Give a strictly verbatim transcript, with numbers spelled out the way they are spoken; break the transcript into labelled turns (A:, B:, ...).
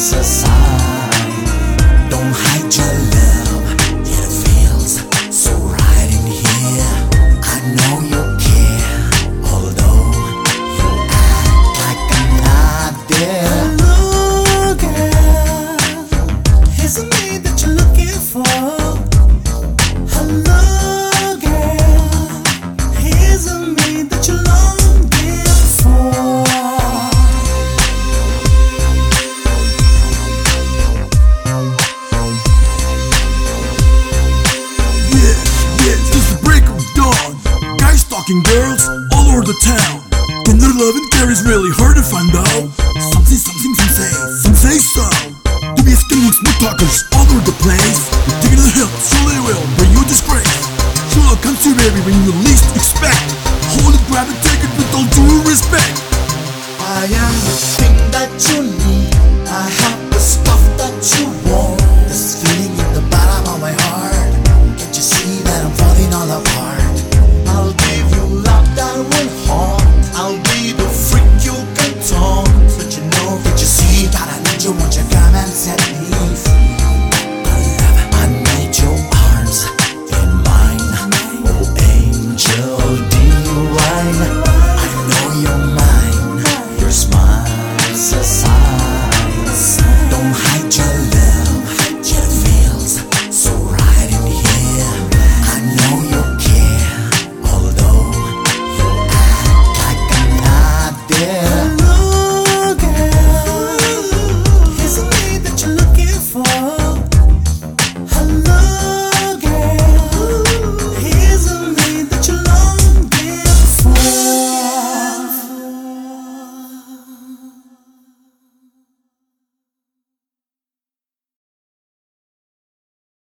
A: is a sign. Don't hide your love, it feels so right in here. I know you care, although you act like I'm not there. Hello girl, is it me that you're looking for? Hello girl, is it me that you're longing for?
B: Stalking girls all over the town. When their love and care is really hard to find out. Some say something, some say, some say so. To be skinny, smooth talkers all over the place. You take it to the hill, so they will bring you disgrace. True love comes to you, baby, when you least expect. Hold it, grab it, take it with all due respect.
A: I am the thing that you need. I have the stuff that you want. This feeling in the bottom of my heart. Can't you see that I'm falling all apart? I'll give you love that will haunt. I'll be the freak you can taunt. But you know, that you see that I need you, want you